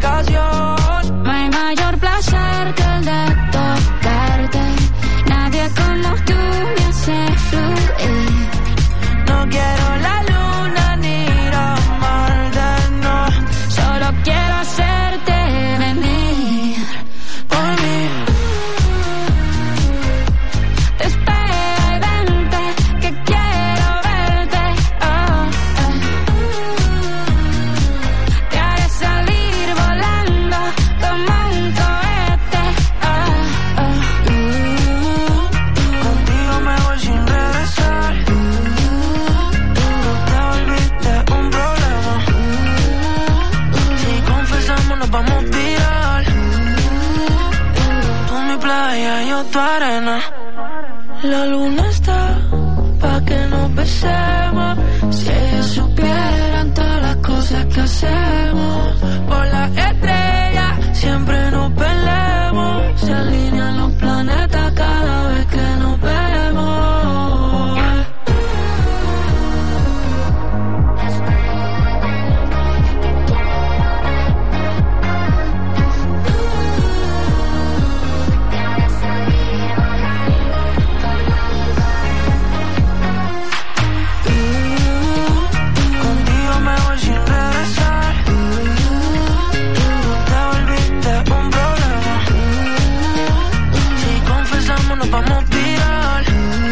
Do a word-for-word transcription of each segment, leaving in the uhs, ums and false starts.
explicación. No hay mayor placer que el de tocarte. Nadie como tú me hace fluir. No quiero la luna ni la Marte, no. Solo quiero hacerte venir por mí. Espera y vente, que quiero verte. Oh, oh. Te haré salir volando como un cohete. Oh, oh. Contigo me voy sin regresar. Tú te volviste un problema. Si confesamos nos vamos a viral. Tú mi playa, yo tu arena. La luna está pa' que nos besemos. Si ellos supieran todas las cosas que hacemos. Por la estrella siempre nos peleamos. Se alinean los planetas cada vez que nos vemos. Contigo me voy sin regresar. Tú te volviste un problema. Si confesamos nos vamos viral.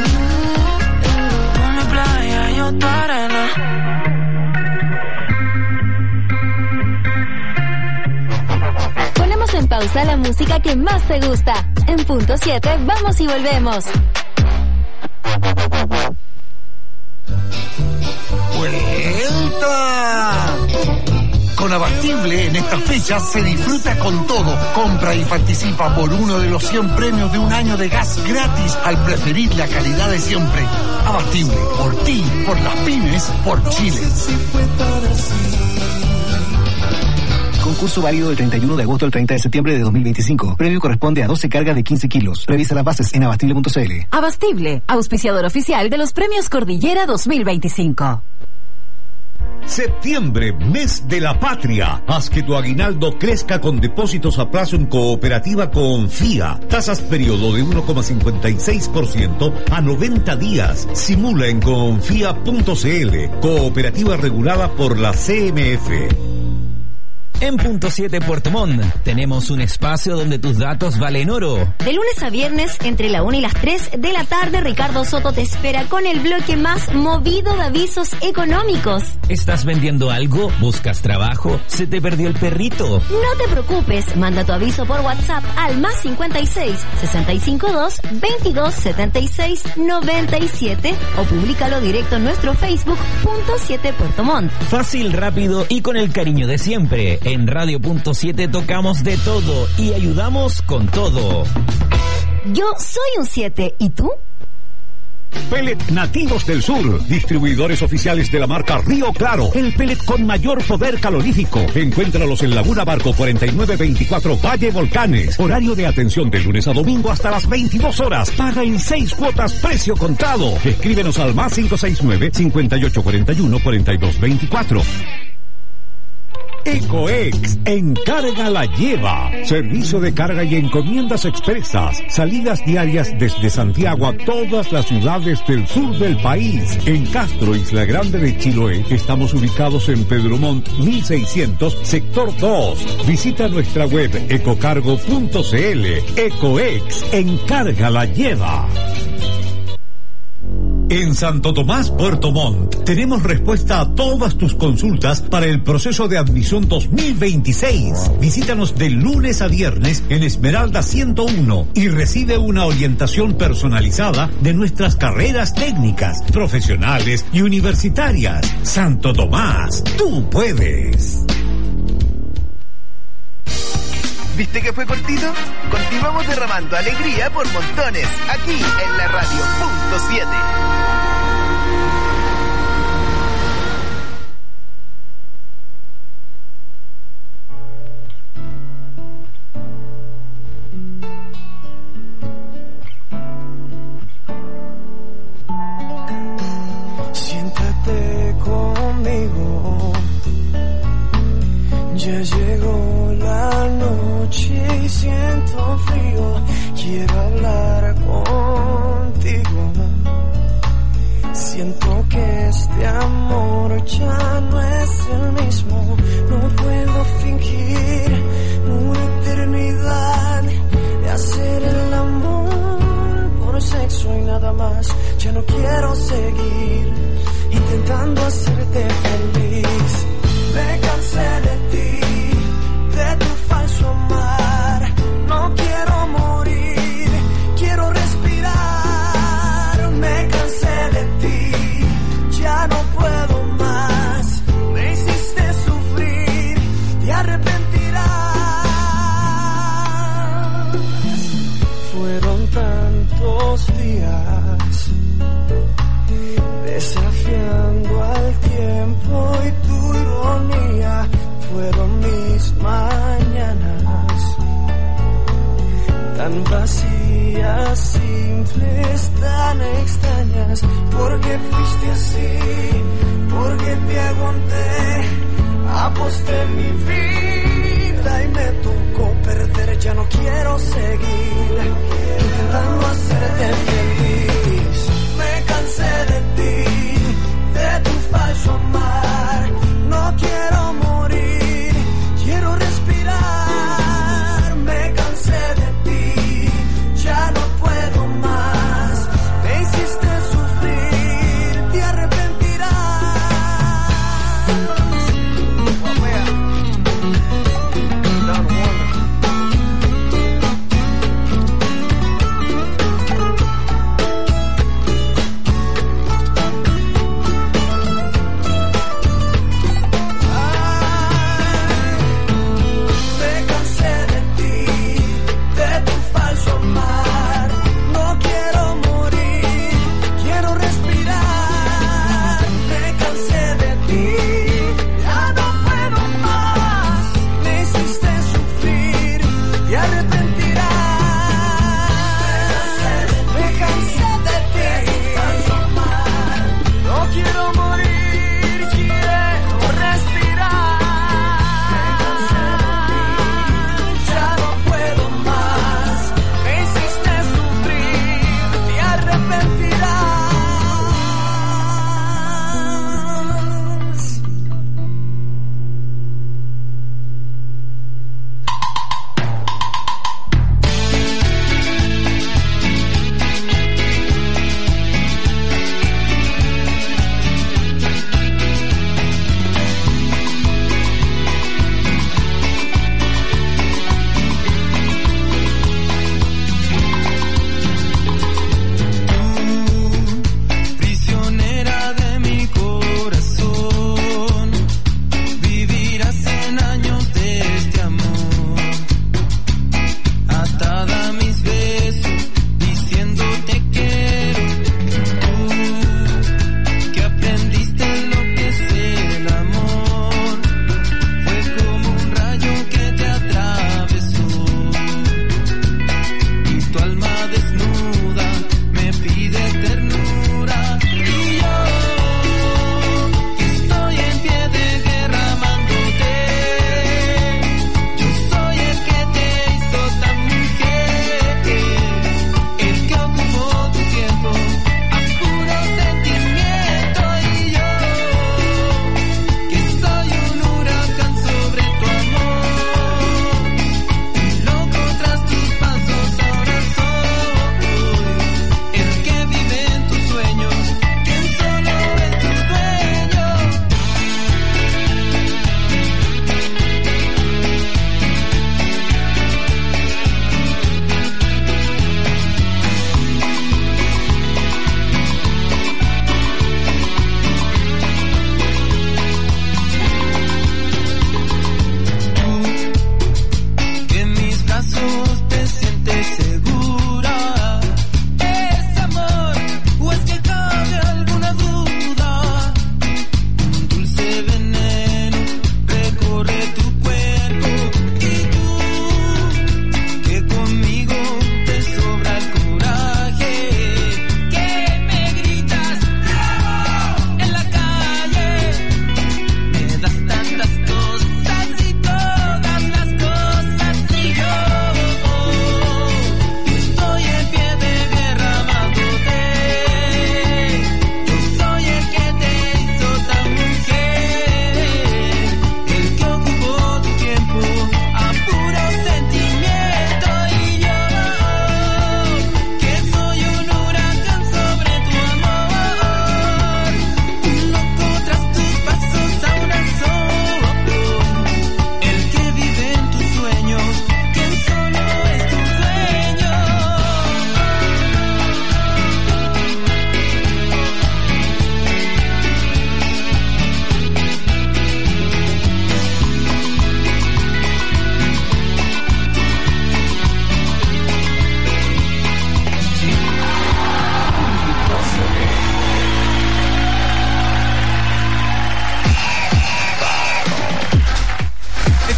Tú mi playa, yo tu arena. Ponemos en pausa la música que más te gusta. En punto siete, vamos y volvemos. ¡Vuelta! Con Abastible en estas fechas se disfruta con todo. Compra y participa por uno de los cien premios de un año de gas gratis al preferir la calidad de siempre. Abastible, por ti, por las pymes, por Chile. Concurso válido del treinta y uno de agosto al treinta de septiembre de dos mil veinticinco. Premio corresponde a doce cargas de quince kilos. Revisa las bases en abastible punto c l. Abastible, auspiciador oficial de los premios Cordillera dos mil veinticinco. Septiembre, mes de la patria. Haz que tu aguinaldo crezca con depósitos a plazo en Cooperativa Confía. Tasas periodo de uno coma cincuenta y seis por ciento a noventa días. Simula en confía punto c l. Cooperativa regulada por la C M F. En Punto siete Puerto Montt tenemos un espacio donde tus datos valen oro. De lunes a viernes, entre la una y las tres de la tarde, Ricardo Soto te espera con el bloque más movido de avisos económicos. ¿Estás vendiendo algo? ¿Buscas trabajo? ¿Se te perdió el perrito? No te preocupes, manda tu aviso por WhatsApp al más cincuenta y seis, sesenta y cinco dos, veintidós, setenta y seis, noventa y siete o públicalo directo en nuestro Facebook Punto siete Puerto Montt. Fácil, rápido y con el cariño de siempre. En Radio Punto siete tocamos de todo y ayudamos con todo. Yo soy un siete, ¿y tú? Pellet Nativos del Sur, distribuidores oficiales de la marca Río Claro, el pellet con mayor poder calorífico. Encuéntralos en Laguna Barco cuarenta y nueve veinticuatro Valle Volcanes. Horario de atención de lunes a domingo hasta las veintidós horas. Paga en seis cuotas, precio contado. Escríbenos al más cinco seis nueve, cinco ocho cuatro uno, cuatro dos veinticuatro. Ecoex, encarga la lleva. Servicio de carga y encomiendas expresas. Salidas diarias desde Santiago a todas las ciudades del sur del país. En Castro, Isla Grande de Chiloé, estamos ubicados en Pedro Montt mil seiscientos, sector dos. Visita nuestra web ecocargo punto c l. Ecoex, encarga la lleva. En Santo Tomás, Puerto Montt, tenemos respuesta a todas tus consultas para el proceso de admisión dos mil veintiséis. Visítanos de lunes a viernes en Esmeralda ciento uno y recibe una orientación personalizada de nuestras carreras técnicas, profesionales y universitarias. Santo Tomás, tú puedes. ¿Viste que fue cortito? Continuamos derramando alegría por montones, aquí en la Radio Punto siete. Siéntate conmigo, ya llegó la la noche y siento frío. Quiero hablar contigo. Siento que este amor ya no es el mismo. No puedo fingir una eternidad de hacer el amor por sexo y nada más. Ya no quiero seguir intentando hacerte feliz. Me cansé de ti, de tu falso amar. No quiero morir, quiero respirar. Me cansé de ti, ya no puedo más. Me hiciste sufrir, te arrepentirás. Fueron tantos días desafiando al tiempo y tu ironía. Fueron mis mañanas tan vacías, simples, tan extrañas. Porque fuiste así, porque te aguanté, aposté mi vida y me tocó perder. Ya no quiero seguir intentando hacerte feliz. Me cansé de ti, de tu falso amar. No quiero morir, quiero respirar. Me cansé de ti, ya no puedo más. Me hiciste sufrir, te arrepentirás.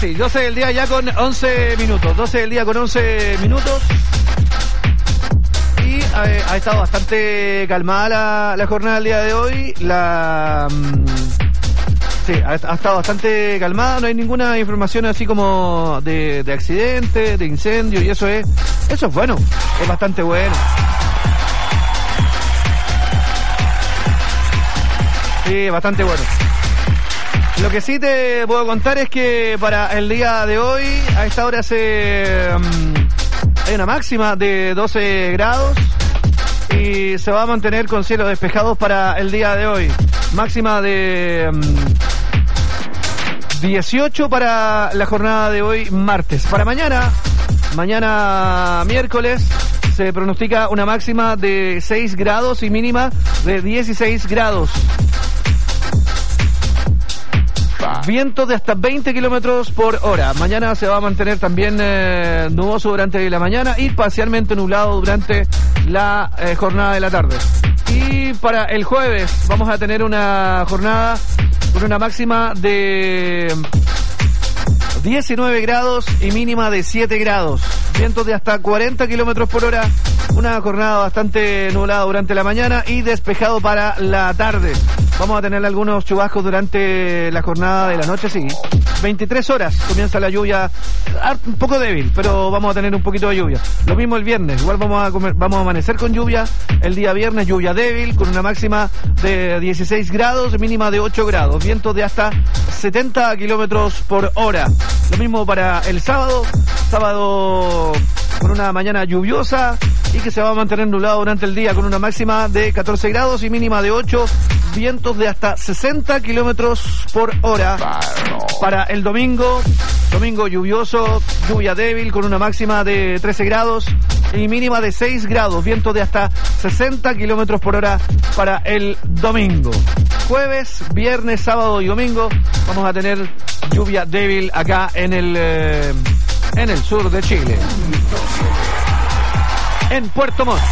sí, doce del día ya con once minutos. doce del día con once minutos. Y eh, ha estado bastante calmada la, la jornada del día de hoy. La... Mmm, sí, ha, ha estado bastante calmada. No hay ninguna información así como de, de accidente, de incendio. Y eso es, eso es bueno. Es bastante bueno. Sí, bastante bueno. Lo que sí te puedo contar es que para el día de hoy, a esta hora se, um, hay una máxima de doce grados y se va a mantener con cielos despejados para el día de hoy. Máxima de um, dieciocho para la jornada de hoy, martes. Para mañana, mañana miércoles, se pronostica una máxima de seis grados y mínima de dieciséis grados. Vientos de hasta veinte kilómetros por hora. Mañana se va a mantener también eh, nuboso durante la mañana y parcialmente nublado durante la eh, jornada de la tarde. Y para el jueves vamos a tener una jornada con una máxima de diecinueve grados y mínima de siete grados. Vientos de hasta cuarenta kilómetros por hora. Una jornada bastante nublada durante la mañana y despejado para la tarde. Vamos a tener algunos chubascos durante la jornada de la noche, sí. veintitrés horas comienza la lluvia, un poco débil, pero vamos a tener un poquito de lluvia. Lo mismo el viernes, igual vamos a comer, vamos a amanecer con lluvia. El día viernes lluvia débil, con una máxima de dieciséis grados, mínima de ocho grados. Vientos de hasta setenta kilómetros por hora. Lo mismo para el sábado. Sábado con una mañana lluviosa y que se va a mantener nublado durante el día con una máxima de catorce grados y mínima de ocho. Vientos de hasta sesenta kilómetros por hora. Para el domingo, domingo lluvioso, lluvia débil con una máxima de trece grados y mínima de seis grados. Vientos de hasta sesenta kilómetros por hora para el domingo. Jueves, viernes, sábado y domingo vamos a tener lluvia débil acá en el eh, en el sur de Chile, en Puerto Montt.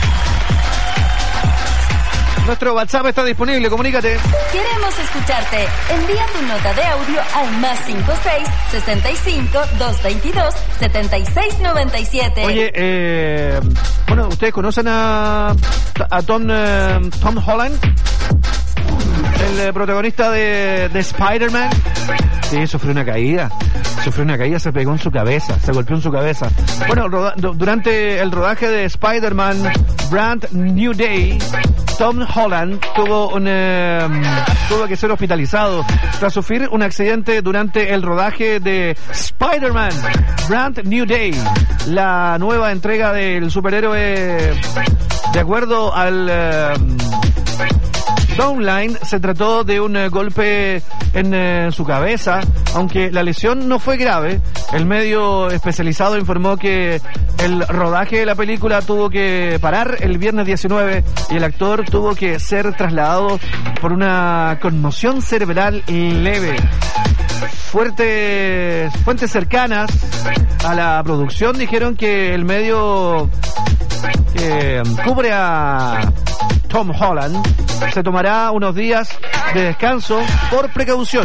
Nuestro WhatsApp está disponible, comunícate. Queremos escucharte. Envía tu nota de audio al más cincuenta y seis, sesenta y cinco, doscientos veintidós, setenta y seis noventa y siete. Oye, eh, bueno, ¿ustedes conocen a, a Tom, eh, Tom Holland? El eh, protagonista de, de Spider-Man. Sí, sufrió una caída. Sufrió una caída, se pegó en su cabeza, se golpeó en su cabeza. Bueno, roda- durante el rodaje de Spider-Man Brand New Day, Tom Holland tuvo, un, eh, tuvo que ser hospitalizado tras sufrir un accidente durante el rodaje de Spider-Man Brand New Day, la nueva entrega del superhéroe. De acuerdo al eh, Downline, se trató de un eh, golpe en eh, su cabeza, aunque la lesión no fue grave. El medio especializado informó que el rodaje de la película tuvo que parar el viernes diecinueve y el actor tuvo que ser trasladado por una conmoción cerebral leve. Fuertes, fuentes cercanas a la producción dijeron que el medio que cubre a Tom Holland se tomará unos días de descanso por precaución.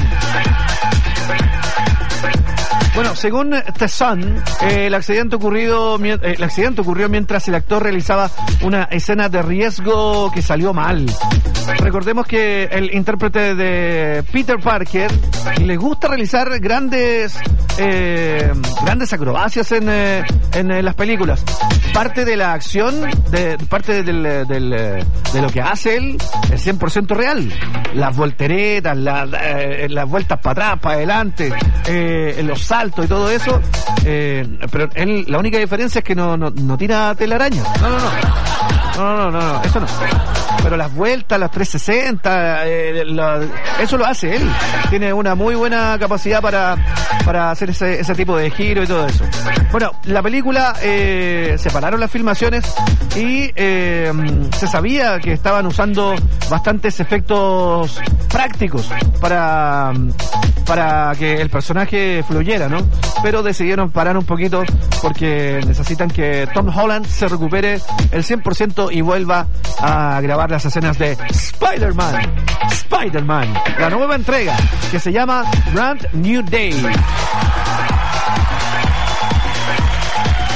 Bueno, según The Sun, eh, el accidente ocurrido, eh, el accidente ocurrió mientras el actor realizaba una escena de riesgo que salió mal. Recordemos que el intérprete de Peter Parker le gusta realizar grandes, eh, grandes acrobacias en, eh, en eh, las películas. Parte de la acción, de, parte del, del, de lo que hace él, es cien por ciento real. Las volteretas, la, eh, las vueltas para atrás, para adelante, eh, los saltos y todo eso, eh, pero él, la única diferencia es que no, no, no tira telaraña. No, no, no. No, no, no, no, eso no. Pero las vueltas, las trescientos sesenta, eh, la, eso lo hace él. Tiene una muy buena capacidad para, para hacer ese, ese tipo de giro y todo eso. Bueno, la película, eh, se pararon las filmaciones y eh, se sabía que estaban usando bastantes efectos prácticos para, para que el personaje fluyera, ¿no? Pero decidieron parar un poquito porque necesitan que Tom Holland se recupere el cien por ciento y vuelva a grabar las escenas de Spider-Man. Spider-Man, la nueva entrega que se llama Brand New Day.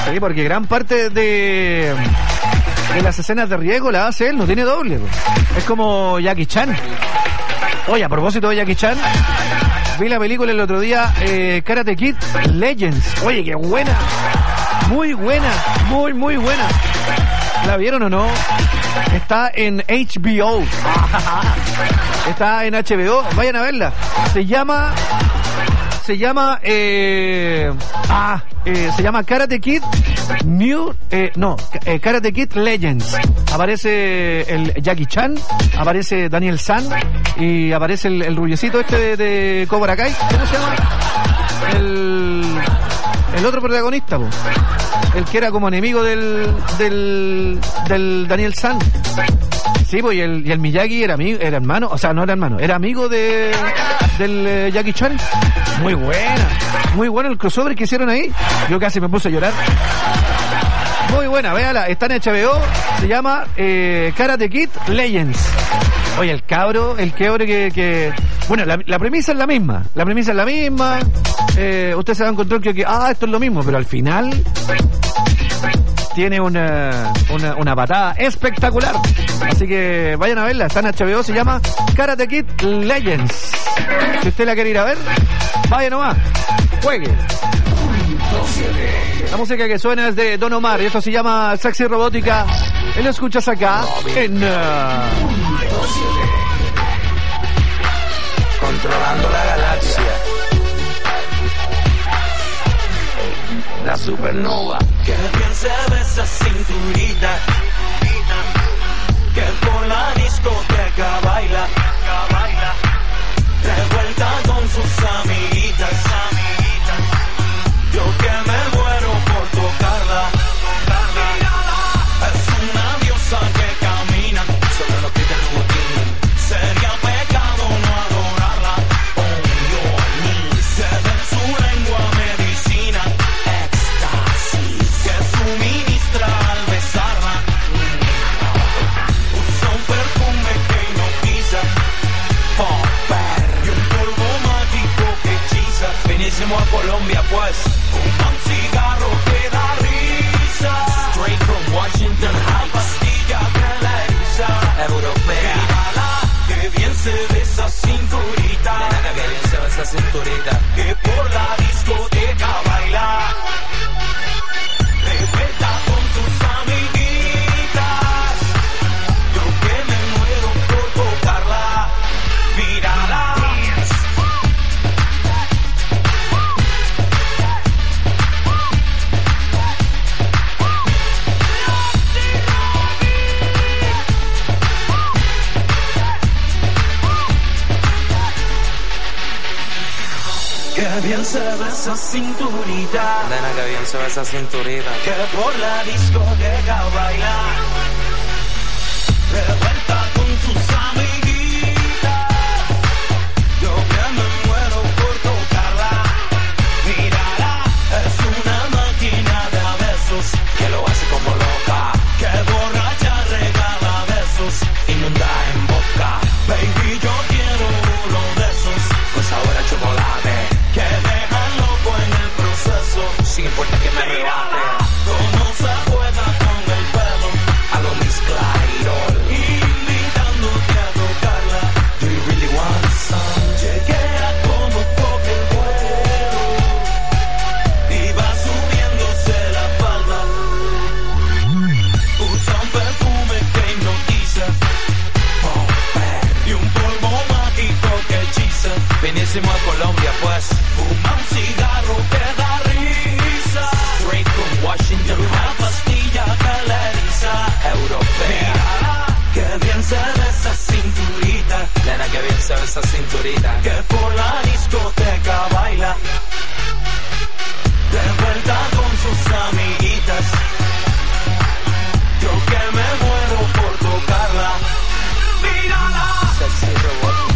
Sí, porque gran parte de, de las escenas de riesgo la hace él, no tiene doble. Es como Jackie Chan. Oye, a propósito de Jackie Chan, vi la película el otro día, eh, Karate Kid Legends. Oye, qué buena. Muy buena, muy, muy buena. ¿La vieron o no? Está en H B O. Está en H B O. Vayan a verla. Se llama... Se llama... Eh, ah, eh, se llama Karate Kid New... Eh, no, eh, Karate Kid Legends. Aparece el Jackie Chan, aparece Daniel San y aparece el, el rubiecito este de, de Cobra Kai. ¿Cómo se llama? El... El otro protagonista, po. El que era como enemigo del del, del Daniel San. Sí, pues, y el, y el Miyagi era amigo, era hermano, o sea, no era hermano, era amigo de del eh, Jackie Chan. Muy buena, muy bueno el crossover que hicieron ahí. Yo casi me puse a llorar. Muy buena, véala, está en H B O, se llama eh, Karate Kid Legends. Oye, el cabro, el cabro que... que... Bueno, la, la premisa es la misma, la premisa es la misma, eh, usted se va a encontrar que, que, ah, esto es lo mismo, pero al final tiene una, una, una patada espectacular. Así que vayan a verla, está en H B O, se llama Karate Kid Legends. Si usted la quiere ir a ver, vaya nomás, juegue. La música que suena es de Don Omar y esto se llama Sexy Robótica. Y lo escuchas acá en... Uh... Controlando la galaxia. La supernova. Que bien se ve esa cinturita. Que por la discoteca baila. Revuelta con sus amiguitas. Yo que me muero por tocarla. Es una diosa que camina sobre los pies del botín. Sería pecado no adorarla. Oh, Dios, se ve en su lengua medicina. Éxtasis que suministra al besarla. Usa un perfume que hipnotiza. Popper y un polvo mágico que hechiza. Venimos a Colombia pues. Un cigarro que da risa. Straight from Washington Heights. Pastilla que la eriza. Europea. Mírala, que bien se ve esa cinturita. Nena, que bien se ve esa cinturita. Que por la discoteca baila. Revuelta con sus amiguitas. Yo que me muero por tocarla. Mírala. Que bien se ve esa cinturita. Nena, que bien se ve esa cinturita. Que por la discoteca baila. Revuelta con sus amiguitas. Yo que me muero por tocarla. Mírala, es una máquina de besos. Que lo hace como loca. Que borracha regala besos. Inunda en boca. Baby, yo quiero uno de esos. Con sabor a chocolate. Que dejan loco en el proceso. Sin importa que me rebate. Como se juega con el pelo. A lo Miss Clairol. Invitándote a tocarla. Do you really want some? Llegué a como toque el vuelo. Y va subiéndose la falda. Usa un perfume que hipnotiza. Y un polvo mágico que hechiza. Venimos a Colombia pues. Fuma un cigarro que da risa. Straight from Washington. Una pastilla que la eriza. Europea. Mírala, que bien se ve esa cinturita. Nena, que bien se ve esa cinturita. Que por la discoteca baila. De vuelta con sus amiguitas. Yo que me muero por tocarla. Mírala. Sexy robótica.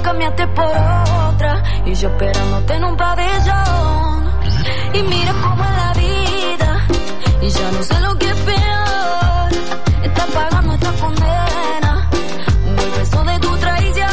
cambiaste por otra y yo esperándote en un pabellón. Y mira cómo es la vida y ya no sé lo que es peor. Estás pagando esta condena, el peso de tu traición.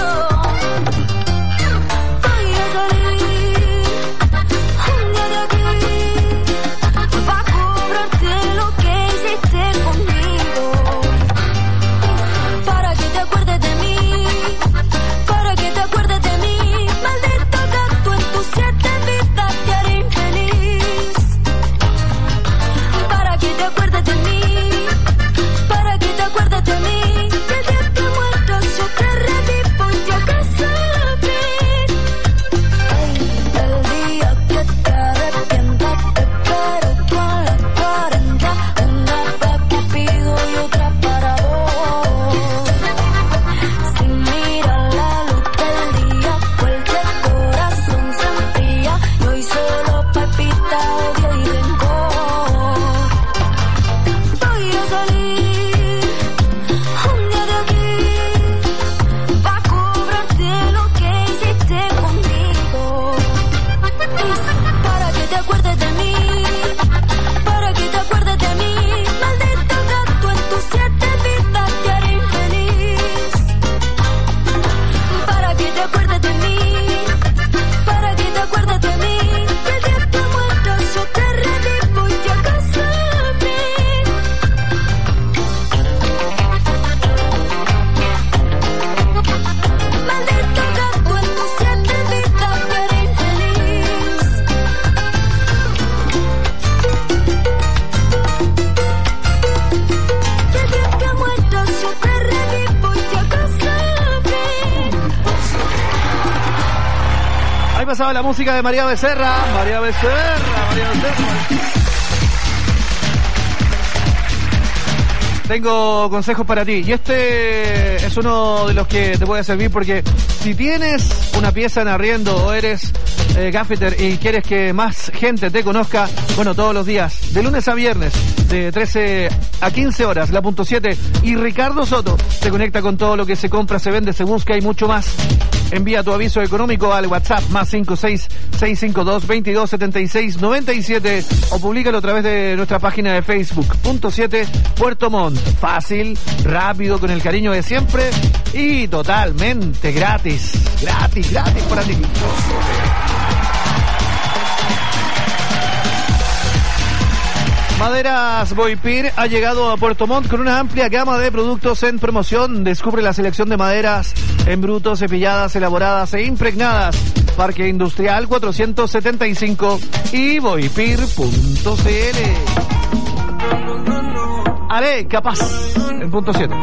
Voy a salir un día de aquí pa' cobrarte lo que hiciste conmigo, para que te acuerdes de mí, para que te acuerdes de mí. Maldito gato, en tus siete vidas te haré infeliz, para que te acuerdes de mí, para que te acuerdes de mí. Que el día que mueras yo te revivo y te acaso a mí. El día que te arrepientas te espero tú a las cuarenta, una pa' Cupido y otra para vos. Sin mirar la luz del día, cualquier corazón se enfría y hoy solo palpita odio y rencor. Voy a salir un día de aquí pa' cobrarte lo que hiciste conmigo, para que te acuerdes de mí, para que te acuerdes de mí. Maldito gato, en tus siete vidas te haré infeliz, para que te acuerdes de mí, para que te acuerdes de mí. Que el día que mueras yo te revivo y te acaso a mí. Maldito gato, en tus siete vidas te haré infeliz, que el día que mueras yo te revivo y te acaso a mí. Ahí pasaba la música de María Becerra. María Becerra, María Becerra. Tengo consejos para ti. Y este es uno de los que te puede servir porque si tienes una pieza en arriendo o eres eh, gaffeter y quieres que más gente te conozca, bueno, todos los días, de lunes a viernes, de trece a quince horas, la punto siete y Ricardo Soto te conecta con todo lo que se compra, se vende, se busca y mucho más. Envía tu aviso económico al WhatsApp más cinco seis seis cinco dos veintidós setenta y seis noventa y siete o públicalo a través de nuestra página de Facebook, punto siete Puerto Montt. Fácil, rápido, con el cariño de siempre y totalmente gratis. Gratis, gratis para ti. Maderas Boipir ha llegado a Puerto Montt con una amplia gama de productos en promoción. Descubre la selección de maderas en bruto, cepilladas, elaboradas e impregnadas. Parque Industrial cuatrocientos setenta y cinco y boipir punto c l. Haré capaz en punto siete.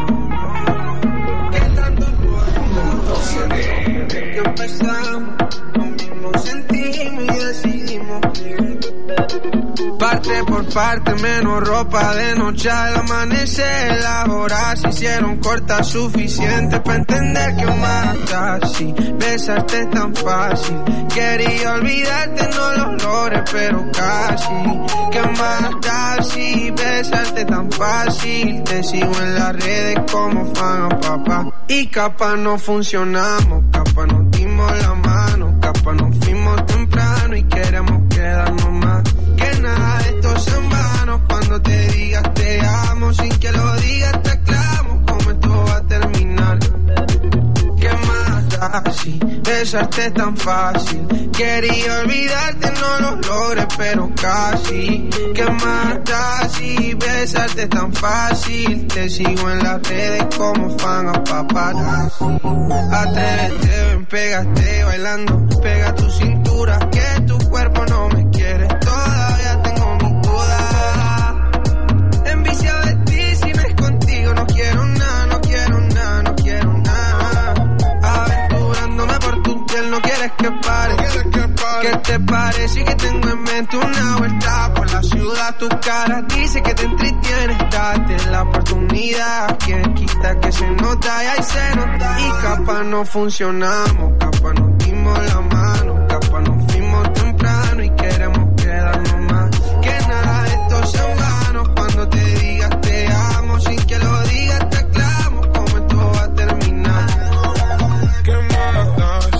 Parte por parte, menos ropa de noche al amanecer. Las horas se hicieron cortas, suficiente para entender que más casi besarte es tan fácil. Quería olvidarte, no lo logré, pero casi. Que más casi besarte tan fácil. Te sigo en las redes como fan a papá. Y capaz no funcionamos, capaz nos dimos la mano, capaz nos fuimos temprano y queremos quedarnos más. Que nada de esto es en vano, cuando te digas te amo, sin que lo digas te aclamo, como esto va a terminar. ¿Qué más da si besarte es tan fácil? Quería olvidarte, no lo logré, pero casi. ¿Qué más da si besarte es tan fácil? Te sigo en las redes como fan a paparazzi. Atrévete, ven, pégate bailando, pega tu cintura, que tu cuerpo no me quiere. Todavía tengo mis dudas, enviciado de ti, si no es contigo no quiero nada, no quiero nada, no quiero nada. Aventurándome por tu piel, no quieres que pare. ¿Qué te parece que tengo en mente una vuelta por la ciudad? Tu cara dice que te entretiene, date la oportunidad. Quien quita que se nota y ahí se nota. Y capaz no funcionamos, capaz nos dimos la mano, capaz nos fuimos temprano y queremos quedarnos más. Que nada de esto sea en vano, cuando te digas te amo, sin que lo digas te aclamo, como esto va a terminar. ¿Qué más da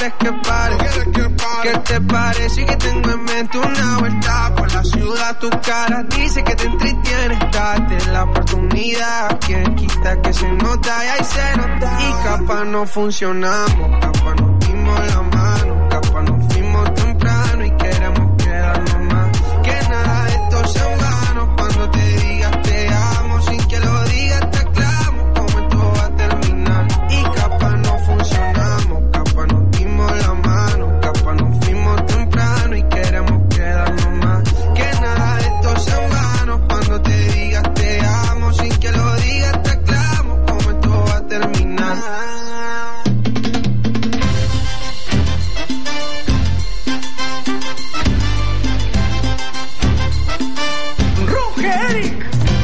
quieres que pare? ¿Qué te parece que tengo en mente una vuelta por la ciudad? Tu cara dice que te entretiene, date la oportunidad. Quien quita que se nota y ahí se nota. Y capaz no funcionamos, capaz nos dimos la mano, capaz nos fuimos temprano y queremos quedarnos más. Que nada de esto sea en vano. Cuando te digas te amo, sin que lo digas te aclamo, como esto va a terminar. Y capaz no funcionamos, capaz nos dimos la mano, capaz nos fuimos temprano y queremos quedarnos más. Que nada de esto sea en vano. Cuando te digas te amo, sin que lo digas te aclamo, como esto va a terminar. Eric.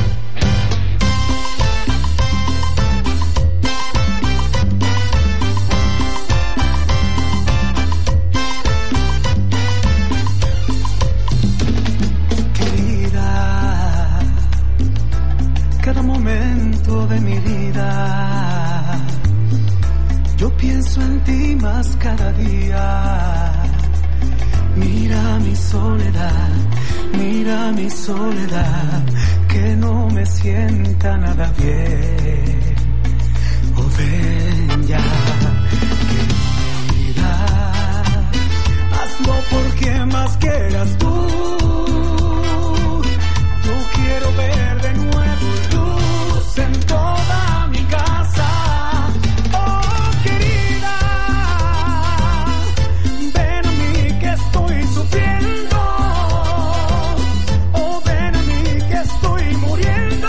Querida, cada momento de mi vida, yo pienso en ti más cada día. Mira mi soledad, mira mi soledad, que no me sienta nada bien. Oh, ven ya, querida, hazlo por quien más quieras tú. Yo quiero ver de nuevo luz en toda mi casa. Oh, querida, ven a mí que estoy sufriendo. Oh, ven a mí que estoy muriendo.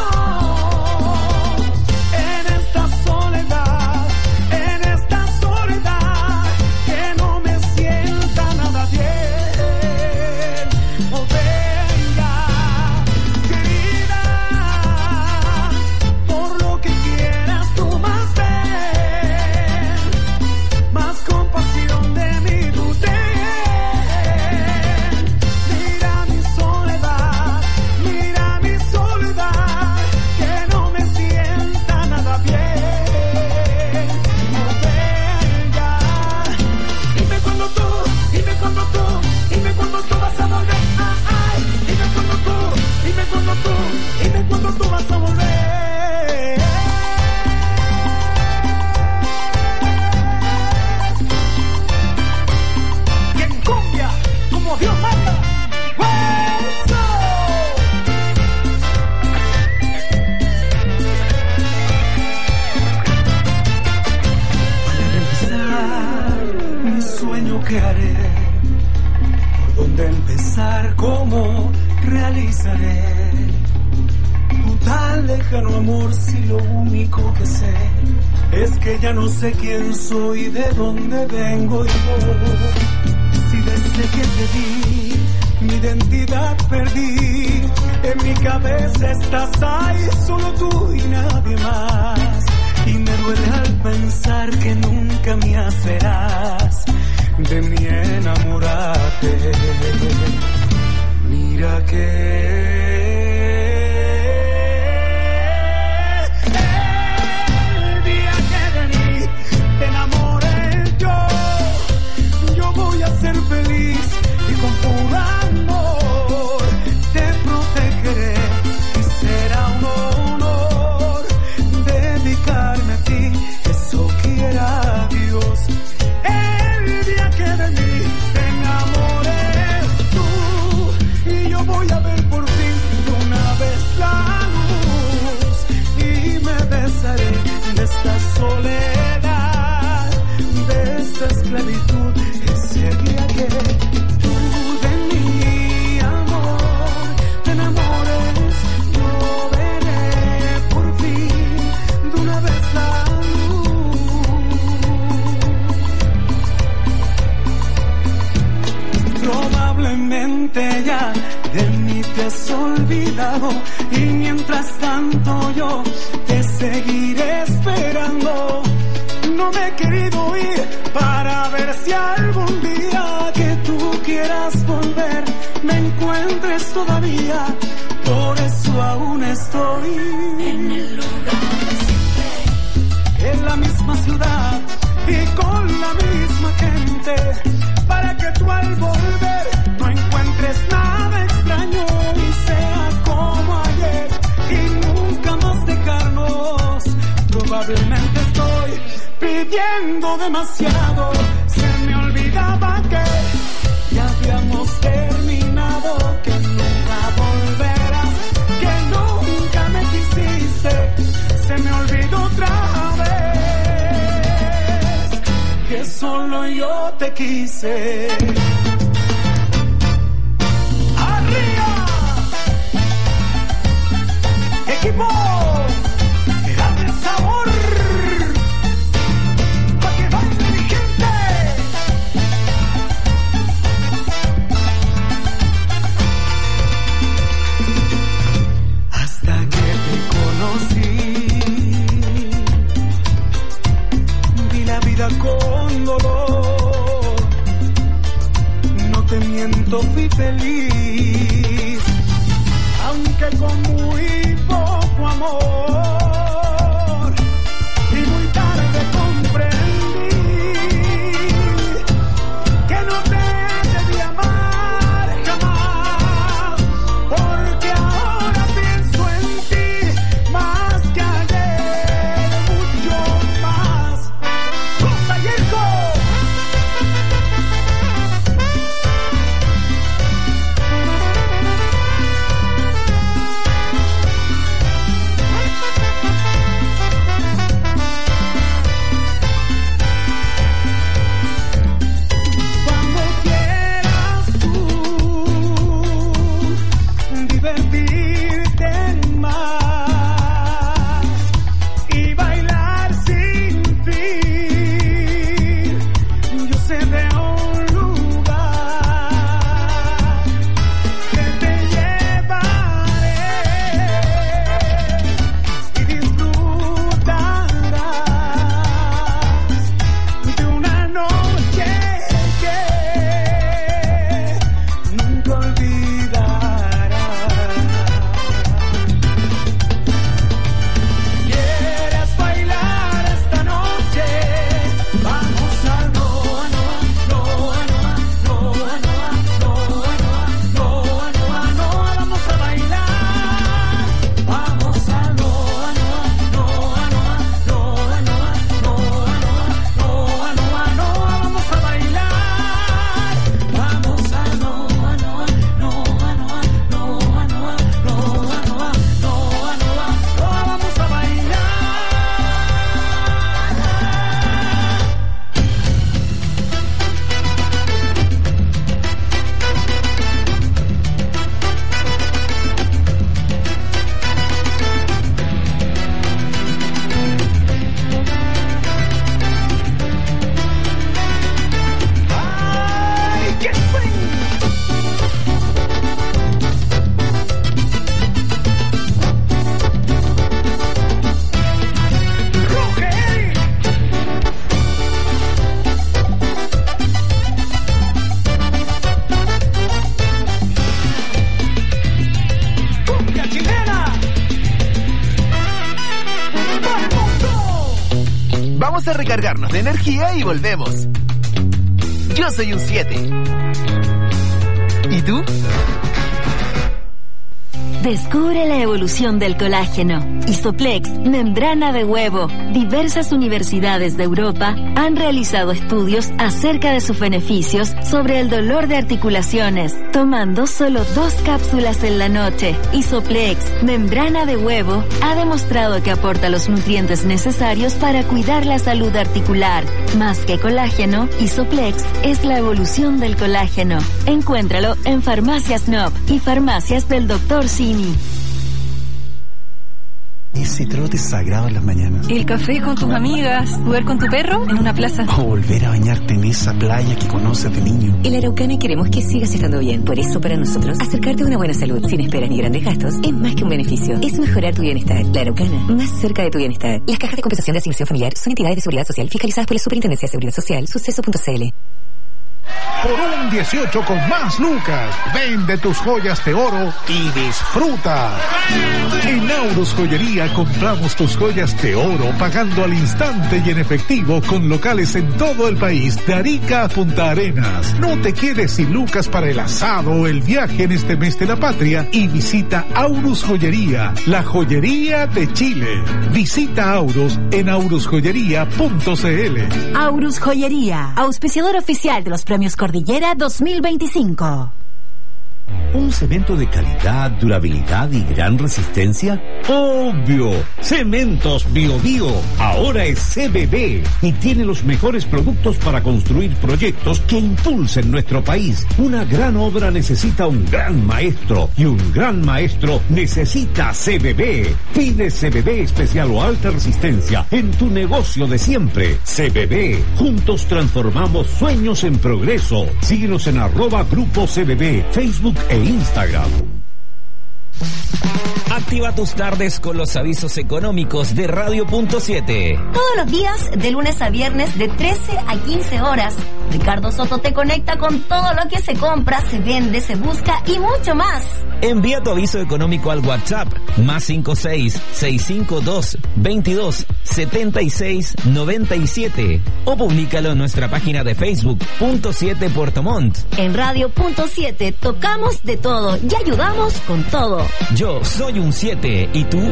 En esta soledad, en esta soledad, que no me sienta nada bien. Oh, venga, querida, por lo que quieras tú más ven, más compasión de mí tú ten. Mira mi soledad, mira mi soledad, que no me sienta nada bien. Oh, venga, dime cuando tú, dime cuando tú, dime cuando tú vas a volver. Ah, ay, dime cuando tú, dime cuando tú, dime cuando tú vas a volver. Y en cumbia, como Dios manda. ¡Eso! Realizar mi sueño que haré, por dónde empezar, cómo realizaré tu tan lejano amor, si lo único que sé es que ya no sé quién soy, de dónde vengo yo. Si desde que te vi mi identidad perdí, en mi cabeza estás ahí, solo tú y nadie más. Y me duele al pensar que nunca me serás de mí enamorarte. Mira que el día que de mí te enamoré yo, yo voy a ser feliz y con puro amor te protegeré y será un honor dedicarme a ti, eso quiera Dios. El día que de mí te enamores tú, y yo voy a ver por fin de una vez la luz, y me besaré de esta soledad, de esta esclavitud, ese día que tú de mi amor te enamores, yo veré por fin de una vez la luz. Probablemente ya de mí te has olvidado, y mientras tanto yo te seguiré esperando. No me he querido ir para ver si algún día que tú quieras volver me encuentres todavía. Por eso aún estoy en el lugar de siempre, en la misma ciudad y con la misma urgente para que tú al volver no encuentres nada extraño y sea como ayer y nunca más dejarnos. Probablemente estoy pidiendo demasiado. Se me olvidaba que ya habíamos terminado, que nunca volverás, que nunca me quisiste. Se me olvidó otra vez que solo yo te quise. ¡Arriba! ¡Equipo! ¡Dame sabor! ¡Pa' que baile mi gente! Hasta que te conocí, vi la vida con dolor. No te miento, fui feliz, aunque con muy poco amor. Y muy tarde comprendí que no te debí amar jamás, porque ahora pienso en ti más que ayer, mucho más. ¡Costa Yerko! Cuando quieras tú divertirte más y bailar sin fin, yo sé de un lugar que te llevaré y disfrutarás de una noche que nunca olvidarás. ¿Quieres bailar esta noche? Vamos a Noa, Noa, Noa, Noa, Noa, Noa, Noa, Noa, Noa, vamos a bailar. Vamos a Noa, Noa, Noa, Noa, Noa, Noa, Noa, Noa, Noa, vamos a bailar. Vamos a Noa, Noa, Noa, Noa, Noa, Noa, Noa, Noa, Noa, Noa, vamos a bailar. ¡Ay, qué swing! ¡Roger! ¡Cumbia chilena! ¡Vamos! Vamos a recargarnos de energía y volvemos. Yo soy un siete. ¿Y tú? Descubre la evolución del colágeno. Isoplex, membrana de huevo. Diversas universidades de Europa han realizado estudios acerca de sus beneficios sobre el dolor de articulaciones, tomando solo dos cápsulas en la noche. Isoplex, membrana de huevo, ha demostrado que aporta los nutrientes necesarios para cuidar la salud articular. Más que colágeno, Isoplex es la evolución del colágeno. Encuéntralo en Farmacias N O P y Farmacias del doctor Simi. Ese trote sagrado en las mañanas. El café con tus amigas, jugar con tu perro en una plaza. O volver a bañarte en esa playa que conoces de niño. En la Araucana queremos que sigas estando bien. Por eso, para nosotros, acercarte a una buena salud sin esperas ni grandes gastos es más que un beneficio. Es mejorar tu bienestar. La Araucana, más cerca de tu bienestar. Las cajas de compensación de asignación familiar son entidades de seguridad social fiscalizadas por la Superintendencia de Seguridad Social, suceso punto c l. Por un dieciocho con más lucas. Vende tus joyas de oro y disfruta. En Aurus Joyería compramos tus joyas de oro pagando al instante y en efectivo con locales en todo el país, de Arica a Punta Arenas. No te quedes sin lucas para el asado o el viaje en este mes de la patria y visita Aurus Joyería, la joyería de Chile. Visita Aurus en aurus joyería punto c l. Aurus Joyería, auspiciador oficial de los premios Cordillera dos mil veinticinco. ¿Un cemento de calidad, durabilidad y gran resistencia? ¡Obvio! Cementos Bio Bio ahora es C B B y tiene los mejores productos para construir proyectos que impulsen nuestro país. Una gran obra necesita un gran maestro y un gran maestro necesita C B B. Pide C B B especial o alta resistencia en tu negocio de siempre. C B B. Juntos transformamos sueños en progreso. Síguenos en arroba Grupo C B B, Facebook e Instagram. Activa tus tardes con los avisos económicos de Radio Punto siete. Todos los días, de lunes a viernes, de trece a quince horas. Ricardo Soto te conecta con todo lo que se compra, se vende, se busca y mucho más. Envía tu aviso económico al WhatsApp más cinco seis, seis cinco dos, veintidós, setenta y seis, noventa y siete o públicalo en nuestra página de Facebook Punto siete Puerto Montt. En Radio Punto siete tocamos de todo y ayudamos con todo. Yo soy un siete, ¿y tú?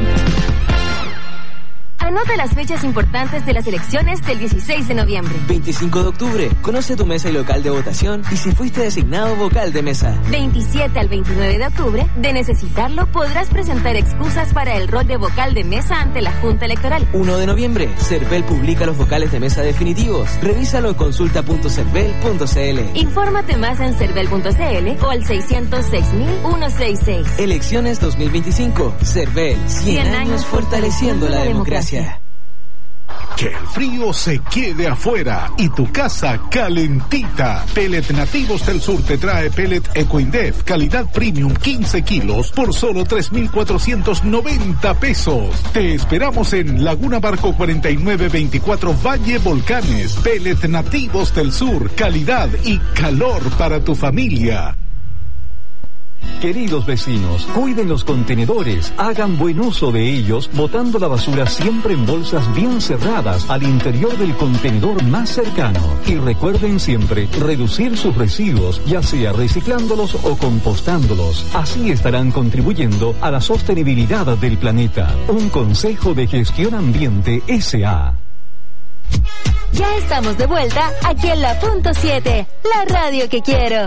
Anota las fechas importantes de las elecciones del dieciséis de noviembre. veinticinco de octubre. Conoce tu mesa y local de votación y si fuiste designado vocal de mesa. veintisiete al veintinueve de octubre. De necesitarlo, podrás presentar excusas para el rol de vocal de mesa ante la Junta Electoral. uno de noviembre. Cervel publica los vocales de mesa definitivos. Revísalo en consulta punto cervel punto c l. Infórmate más en cervel punto c l o al seiscientos seis mil ciento sesenta y seis. Elecciones dos mil veinticinco. Cervel. cien años fortaleciendo la democracia. Que el frío se quede afuera y tu casa calentita. Pellet Nativos del Sur te trae pellet Ecoindef, calidad premium quince kilos por solo tres mil cuatrocientos noventa pesos. Te esperamos en Laguna Barco cuarenta y nueve veinticuatro Valle Volcanes. Pellet Nativos del Sur, calidad y calor para tu familia. Queridos vecinos, cuiden los contenedores, hagan buen uso de ellos, botando la basura siempre en bolsas bien cerradas al interior del contenedor más cercano. Y recuerden siempre reducir sus residuos, ya sea reciclándolos o compostándolos. Así estarán contribuyendo a la sostenibilidad del planeta. Un consejo de Gestión Ambiente S A Ya estamos de vuelta aquí en la Punto siete, la radio que quiero.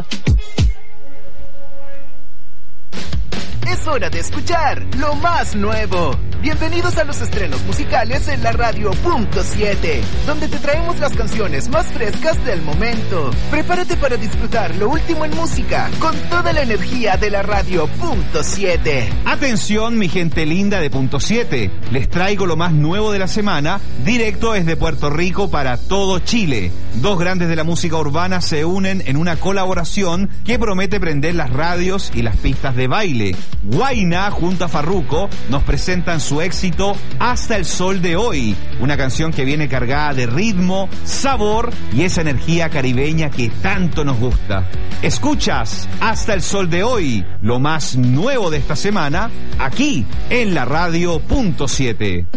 Es hora de escuchar lo más nuevo. Bienvenidos a los estrenos musicales en la Radio Punto siete, donde te traemos las canciones más frescas del momento. Prepárate para disfrutar lo último en música con toda la energía de la Radio Punto siete. Atención, mi gente linda de Punto siete. Les traigo lo más nuevo de la semana, directo desde Puerto Rico para todo Chile. Dos grandes de la música urbana se unen en una colaboración que promete prender las radios y las pistas de baile. Guayna junto a Farruko nos presentan su éxito Hasta el Sol de Hoy, una canción que viene cargada de ritmo, sabor y esa energía caribeña que tanto nos gusta. Escuchas Hasta el Sol de Hoy, lo más nuevo de esta semana, aquí en la Radio Punto siete.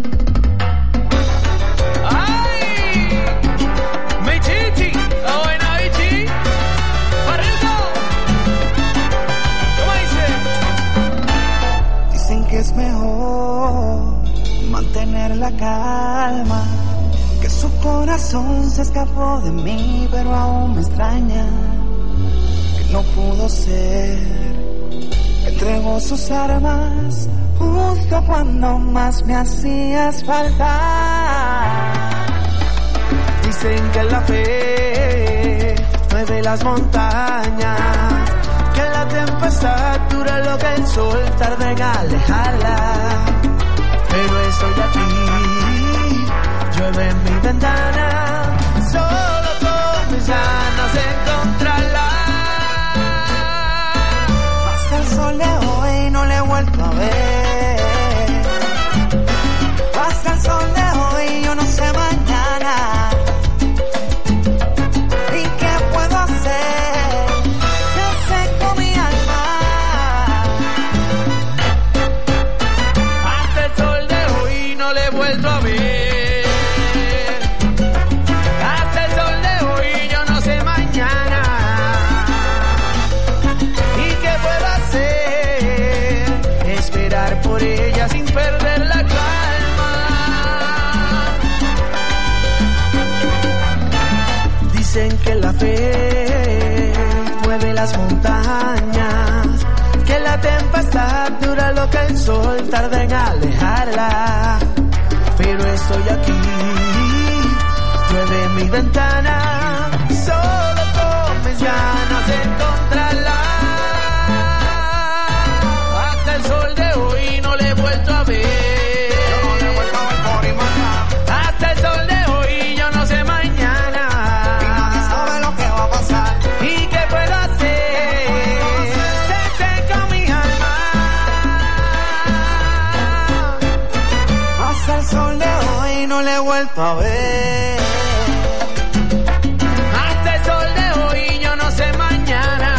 Es mejor mantener la calma, que su corazón se escapó de mí, pero aún me extraña que no pudo ser, que entregó sus armas justo cuando más me hacías falta. Dicen que la fe mueve las montañas, que la tempestad dura lo que el sol tarda en alejarla, pero estoy aquí, llueve en mi ventana, solo con mis ganas de encontrarla. Hasta el sol de hoy no le he vuelto a ver, hasta el sol de hoy yo no sé mañana, ¿y qué puedo hacer? Dicen que la fe mueve las montañas, que la tempestad dura lo que el sol tarda en alejarla. Pero estoy aquí, llueve en mi ventana, solo con mis ganas de encontrarla. Hasta el sol de hoy no le he vuelto a ver. Yo no le he vuelto a ver por imagen. Hasta el sol de hoy yo no sé mañana. Y nadie sabe lo que va a pasar. ¿Y qué puedo hacer? Se seca mi alma. Hasta el sol de hoy no le he vuelto a ver. Hasta el sol de hoy yo no sé mañana.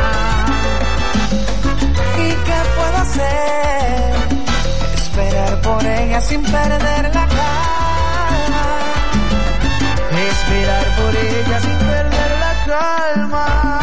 ¿Y qué puedo hacer? Esperar por ella sin perder la calma. Esperar por ella sin perder la calma.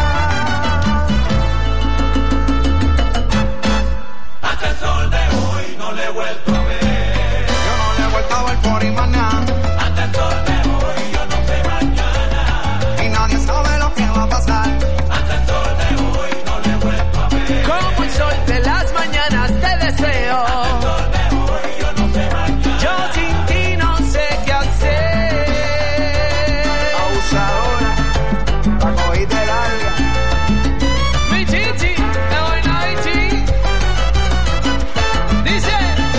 Hasta el sol de hoy no le he vuelto a ver. Yo no le he vuelto a ver por imanar. Hasta el sol de hoy yo no sé mañana. Y nadie sabe lo que va a pasar. Hasta el sol de hoy no le he vuelto a ver. Como el sol de las mañanas te deseo. Hasta el sol de hoy yo no sé mañana. Yo sin ti no sé qué hacer. Abusadora, la cogí de larga. Mi chichi, te voy a decir. Dice.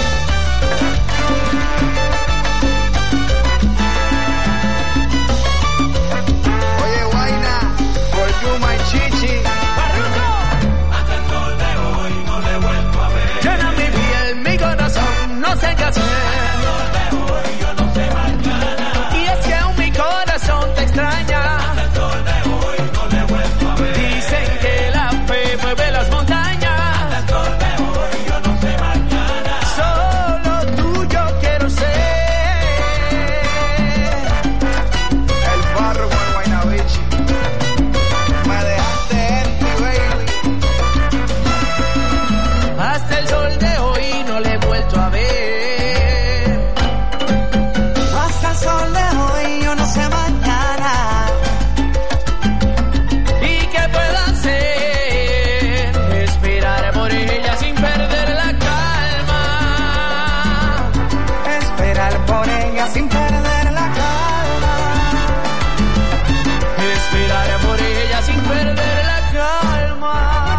Oye, Guayna, for you my chichi. Hasta el sol de hoy no le he vuelto a ver. Llena mi piel, mi corazón, no sé qué hacer. Hasta el sol de hoy yo no sé mañana. Y es que aún mi corazón te extraña. Hasta el sol de hoy no le he vuelto a ver. Dicen que la fe mueve las montañas. Hasta el sol de hoy yo no sé mañana. Solo tuyo quiero ser. El barro con el Guaynabichi. Me dejaste empty, baby. Hasta el sol de hoy no le he vuelto a ver. Hasta el sol de hoy yo no sé mañana. ¿Y qué puedo hacer? Esperar por ella sin perder la calma. Esperar por ella sin perder la calma. Esperar por ella sin perder la calma.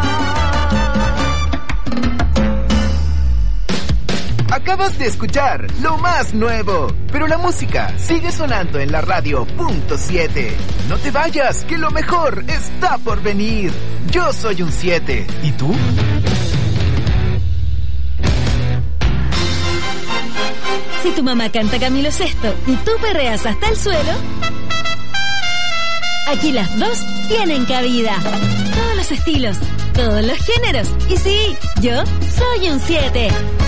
Acabas de escuchar lo más nuevo, pero la música sigue sonando en la radio punto siete. No te vayas, que lo mejor está por venir. Yo soy un siete. ¿Y tú? Si tu mamá canta Camilo Sesto y tú perreas hasta el suelo, aquí las dos tienen cabida. Todos los estilos, todos los géneros. Y sí, yo soy un siete.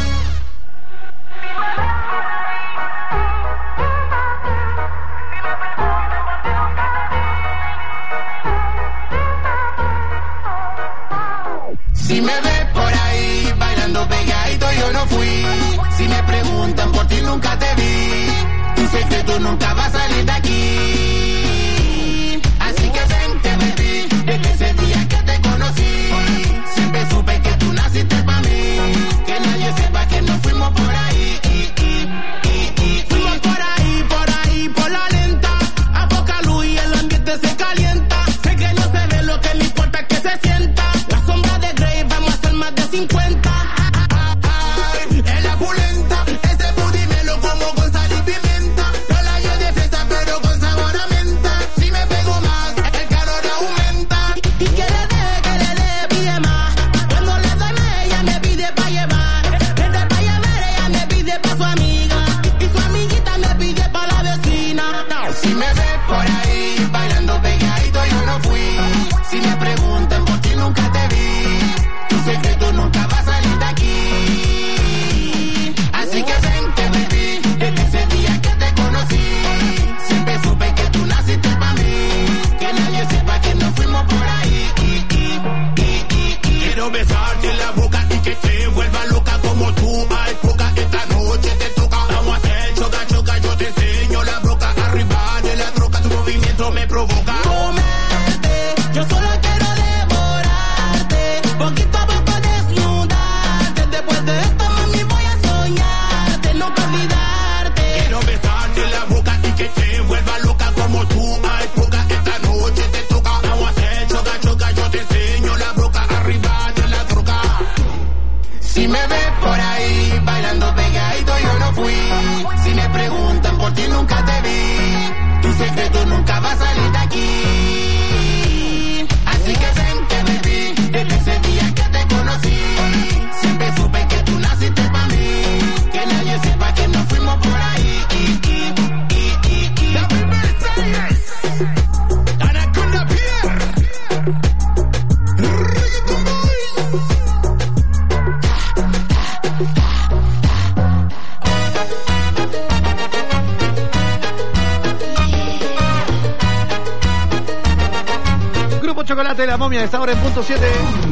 Si me ves por ahí bailando pegadito, yo no fui. Si me preguntan por ti, nunca te vi. Tu secreto nunca va a salir de aquí. Así que vente, baby, desde ese día que te conocí. Siempre supe que tú naciste para mí. Que nadie sepa que nos fuimos por ahí. Fuimos por ahí, por ahí, por la lenta. A poca luz y el ambiente se calienta. Sé que no se ve lo que le importa es que se sienta. La sombra de Grey vamos a hacer más de cincuenta. En la pulenta, ese booty me lo como con sal y pimienta. No la hallo de fresa pero con sabor a menta. toca. Comerte, yo solo quiero devorarte, poquito a poco desnudarte. Después de esto, mami, voy a soñarte, nunca olvidarte. Quiero besarte en la boca y que te vuelva loca como tú. Ay, poca, esta noche te toca. Vamos a hacer choca, choca, yo te enseño la boca arriba de la troca. Si me ves por ahí bailando pegadito, yo no fui. Si me preguntan por ti, nunca te vi. Tu secreto nunca va a salir de aquí. Así que vente, baby, desde ese día que te conocí. Siempre supe que tú naciste para mí. Que nadie sepa que nos fuimos por ahí. Y, y, y, y, y. La primera es Anaconda Pierre. Reggaeton Boys. Grupo Chocolate, La Momia, está ahora en punto siete.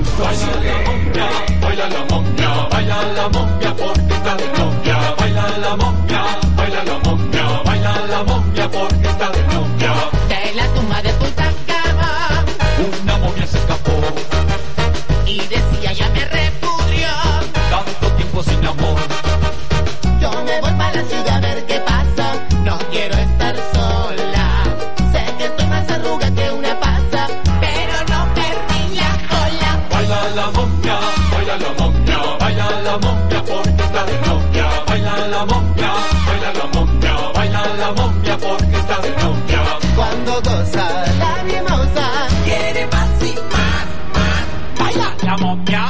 Baila la momia, baila la momia, porque está de novia. Baila la momia, baila la momia, baila la momia, porque está de novia. De la tumba de Tutankamón, una momia se escapó y decía ya me repudió. tanto tiempo sin amor. Yo me voy para la ciudad a ver qué pasa. No quiero estar sola. Sé que estoy más arruga que una pasa, pero no perdí la cola. Baila la momia, baila la momia, baila la momia, porque está de novia. Baila la momia, baila la momia, baila la momia, porque está de novia. Cuando goza la mimosa, quiere más y más, más. Baila la momia.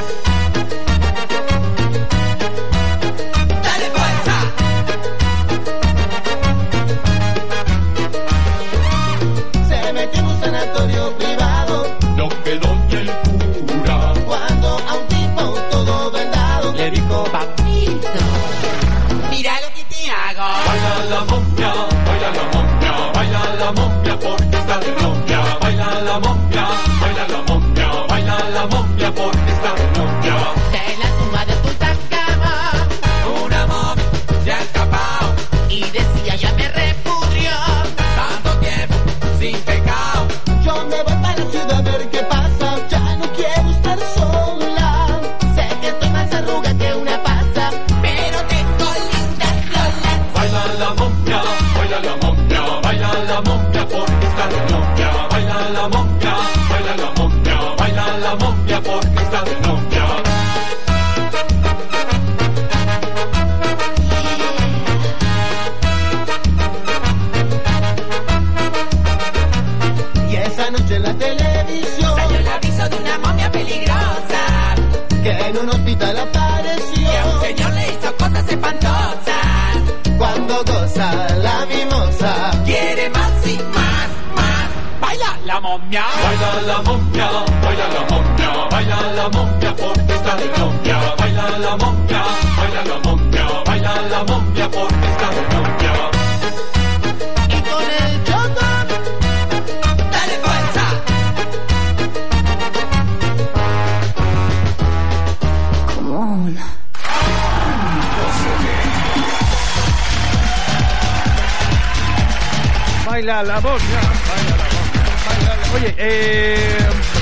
Dale fuerza. Se metió en un sanatorio privado, Lo quedó ni el cura. cuando a un tipo todo vendado Le dijo, papito, mira lo que te hago. baila la momia, baila la momia, baila la momia, porque está de novia. Baila la momia, baila la momia, baila la momia, porque está de novia. De la tumba de Tutankamón, Una momia se ha escapado, y decía ya me repudió. tanto tiempo sin pecado. Yo me voy para la ciudad a ver qué pasa. Ya no quiero estar sola. Sé que estoy más arruga que una pasa, pero tengo lindas lolas. Baila la momia, baila la momia, baila la momia, porque está de novia. Baila la momia, baila la momia, baila la momia, porque está de novia. Y esa noche en la televisión salió el aviso de una momia peligrosa que en un hospital apareció. Y a un señor le hizo cosas espantosas. Cuando goza la mimosa, Quiere más y más, más. Baila la momia, baila la momia, baila la momia, baila la momia, porque está de novia. Baila la momia, baila la momia, baila la momia, porque está de novia. y con el choco, dale fuerza. Come on. Baila la momia, baila la momia, baila la- Oye, eh,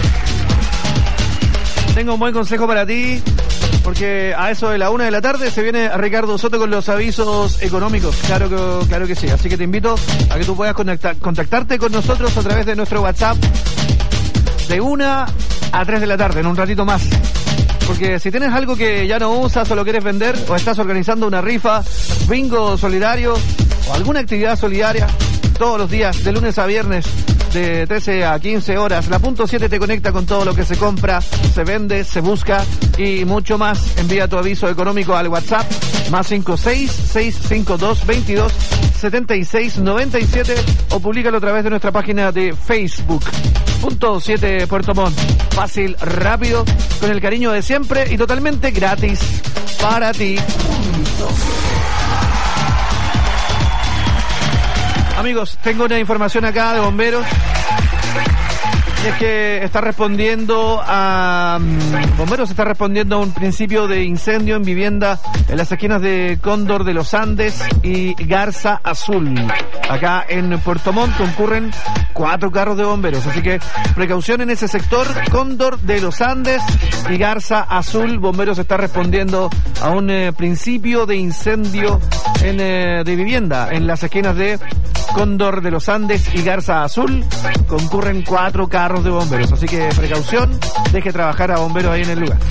tengo un buen consejo para ti, porque a eso de la una de la tarde se viene Ricardo Soto con los avisos económicos. Claro que, claro que sí. Así que te invito a que tú puedas conectar- contactarte con nosotros a través de nuestro WhatsApp de una a tres de la tarde, en un ratito más. Porque si tienes algo que ya no usas o lo quieres vender, o estás organizando una rifa, bingo solidario o alguna actividad solidaria, todos los días, de lunes a viernes, de trece a quince horas, la punto siete te conecta con todo lo que se compra, se vende, se busca y mucho más. Envía tu aviso económico al WhatsApp más cinco seis, seis cinco dos, veintidós, setenta y seis, noventa y siete o públicalo a través de nuestra página de Facebook. Punto siete Puerto Montt. Fácil, rápido, con el cariño de siempre y totalmente gratis para ti. Amigos, tengo una información acá de bomberos. Y es que está respondiendo a... Um, Bomberos está respondiendo a un principio de incendio en vivienda en las esquinas de Cóndor de los Andes y Garza Azul. Acá en Puerto Montt concurren cuatro carros de bomberos, así que precaución en ese sector. Cóndor de los Andes y Garza Azul. Bomberos está respondiendo a un eh, principio de incendio en, eh, de vivienda en las esquinas de Cóndor de los Andes y Garza Azul. Concurren cuatro carros de bomberos, así que precaución, deje trabajar a bomberos ahí en el lugar.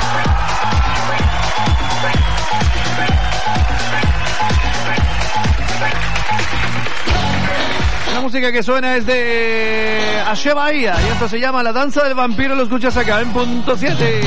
La música que suena es de Ashe Bahía y esto se llama La Danza del Vampiro. Lo escuchas acá en Punto siete.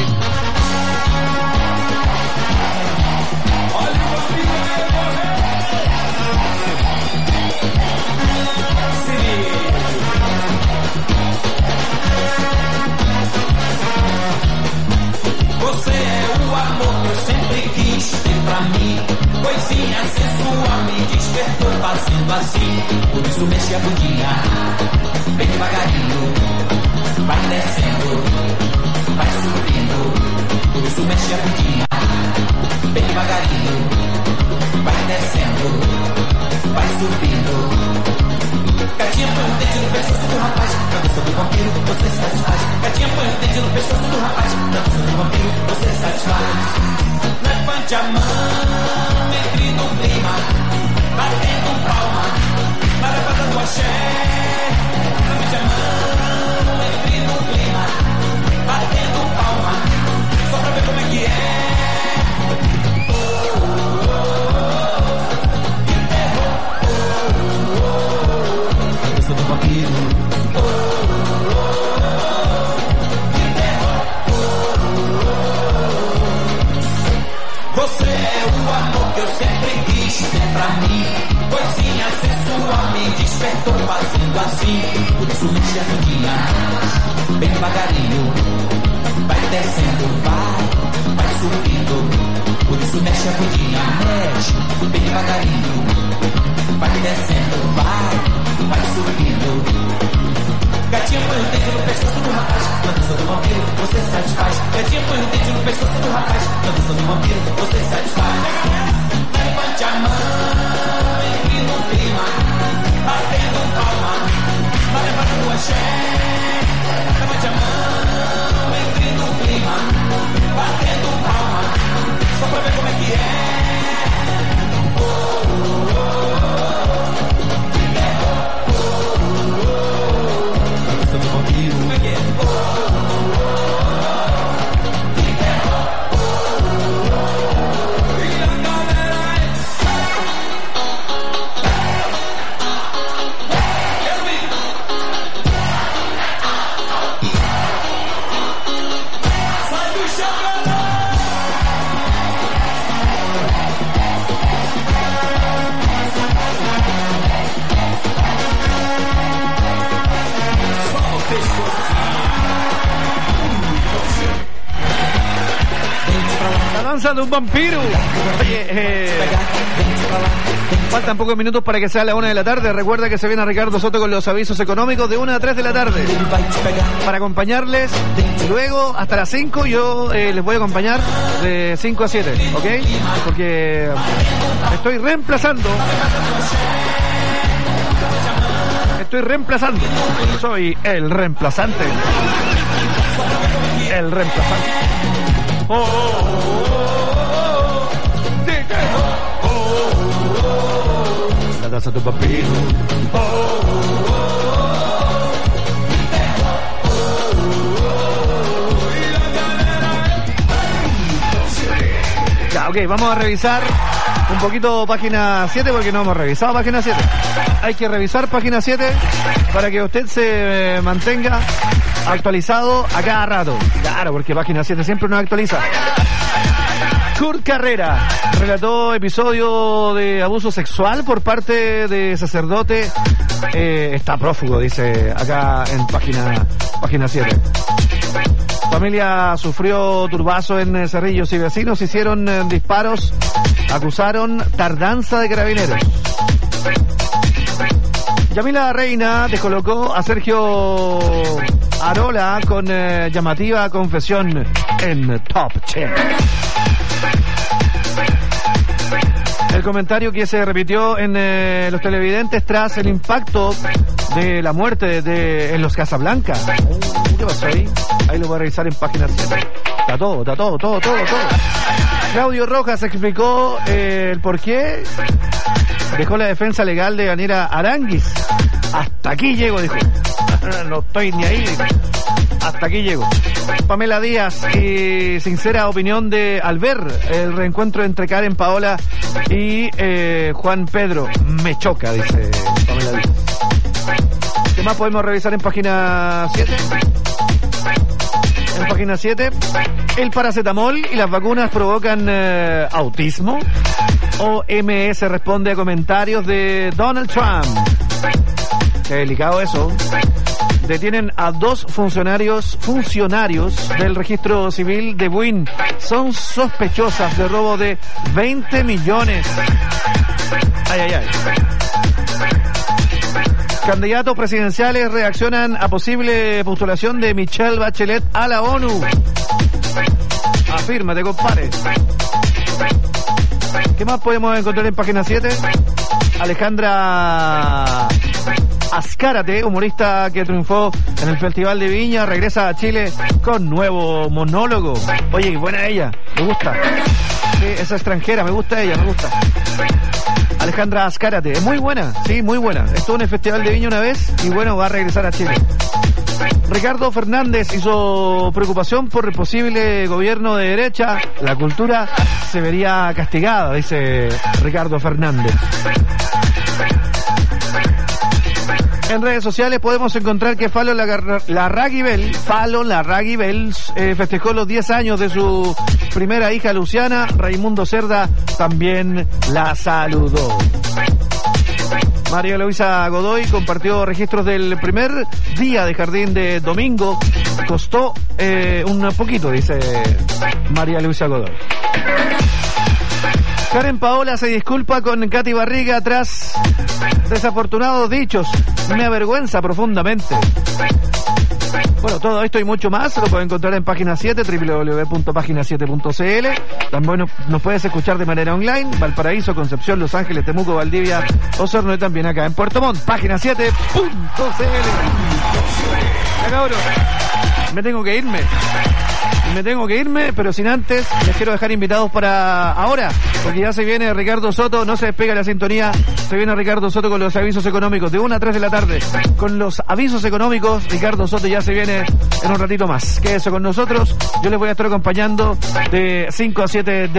Você é o amor que eu sempre quis ter pra mim. Coisinha sensual me despertou fazendo assim. Por isso mexe a bundinha, bem devagarinho. Vai descendo, vai subindo. Por isso mexe a bundinha, bem devagarinho. Vai descendo, vai subindo. Gatinha põe o dedo no pescoço do rapaz, na dança do vampiro você satisfaz. Gatinha põe o dedo no pescoço do rapaz, na dança do vampiro você satisfaz. Levante a mão, entre no clima, batendo palma, na levada do axé. Levante a mão, entre no clima, batendo palma, só pra ver como é que é. Do vampiro. Oh, oh, oh, oh. Você é o amor que eu sempre quis ter pra mim. Coisinha sensual me despertou fazendo assim. Por isso mexe a bundinha, bem devagarinho. Vai descendo, vai, vai subindo. Por isso mexe a bundinha, mexe, bem devagarinho. Vai descendo, vai. Vai subindo. Gatinha põe o dedo no pescoço do rapaz, na dança do vampiro você satisfaz. Gatinha põe o dedo no pescoço do rapaz, na dança do vampiro você satisfaz. Levante a mão, entre no clima, batendo palma, na levada do axé. Levante a mão, entre no clima, batendo palma, só pra ver como é que é. Oh, oh, oh. Danza de un vampiro. Oye, eh, faltan pocos minutos para que sea la una de la tarde. Recuerda que se viene Ricardo Soto con los avisos económicos de una a tres de la tarde para acompañarles. Luego hasta las cinco yo eh, les voy a acompañar de cinco a siete, ¿ok? Porque estoy reemplazando. Estoy reemplazando. Soy el reemplazante. El reemplazante. Oh, oh, oh, oh, oh, oh, oh. La danza de un vampiro. Oh, oh, oh. Ya, ok, vamos a revisar un poquito página siete porque no hemos revisado página siete. Hay que revisar página siete para que usted se mantenga actualizado a cada rato. Claro, porque página siete siempre nos actualiza. Kurt Carrera relató episodio de abuso sexual por parte de sacerdote. Eh, está prófugo, dice acá en página página siete. Familia sufrió turbazo en Cerrillos y vecinos hicieron eh, disparos. Acusaron tardanza de carabineros. Yamila Reina descolocó a Sergio Arola con eh, llamativa confesión en Top diez. El comentario que se repitió en eh, los televidentes tras el impacto de la muerte de, de- en los Casablanca. Uh, ¿Qué pasó ahí? Ahí lo voy a revisar en página siete. Está todo, está todo, todo, todo, todo. Claudio Rojas explicó eh, el por qué dejó la defensa legal de Yanira Aranguis. Hasta aquí llego, dijo. No estoy ni ahí, dijo. Hasta aquí llego. Pamela Díaz y sincera opinión de al ver el reencuentro entre Karen Paola y eh, Juan Pedro. Me choca, dice Pamela Díaz. ¿Qué más podemos revisar en página siete? En página siete, el paracetamol y las vacunas provocan eh, autismo. O M S responde a comentarios de Donald Trump. Qué delicado eso. Detienen a dos funcionarios funcionarios del registro civil de Buin. Son sospechosas de robo de veinte millones. Ay, ay, ay. Candidatos presidenciales reaccionan a posible postulación de Michelle Bachelet a la ONU. Afírmate, compadre. ¿Qué más podemos encontrar en página siete? Alejandra Azcárate, humorista que triunfó en el Festival de Viña, regresa a Chile con nuevo monólogo. Oye, buena ella, me gusta. Sí, esa extranjera, me gusta ella, me gusta. Alejandra Azcárate, es muy buena, sí, muy buena. Estuvo en el Festival de Viña una vez y bueno, va a regresar a Chile. Ricardo Fernández hizo preocupación por el posible gobierno de derecha. La cultura se vería castigada, dice Ricardo Fernández. En redes sociales podemos encontrar que Fallon Larraguibel, Fallon Larraguibel eh, festejó los diez años de su primera hija Luciana. Raimundo Cerda también la saludó. María Luisa Godoy compartió registros del primer día de jardín de domingo. Costó eh, un poquito, dice María Luisa Godoy. Karen Paola se disculpa con Katy Barriga tras desafortunados dichos. Me avergüenza profundamente. Bueno, todo esto y mucho más lo pueden encontrar en página siete, doble u doble u doble u punto página siete punto c l. También nos puedes escuchar de manera online, Valparaíso, Concepción, Los Ángeles, Temuco, Valdivia, Osorno y también acá en Puerto Montt, página siete punto c l. Ya, cabrón, me tengo que irme. Me tengo que irme, pero sin antes les quiero dejar invitados para ahora, porque ya se viene Ricardo Soto, no se despega la sintonía, se viene Ricardo Soto con los avisos económicos de una a tres de la tarde. Con los avisos económicos, Ricardo Soto ya se viene en un ratito más. Quédese con nosotros, yo les voy a estar acompañando de cinco a siete de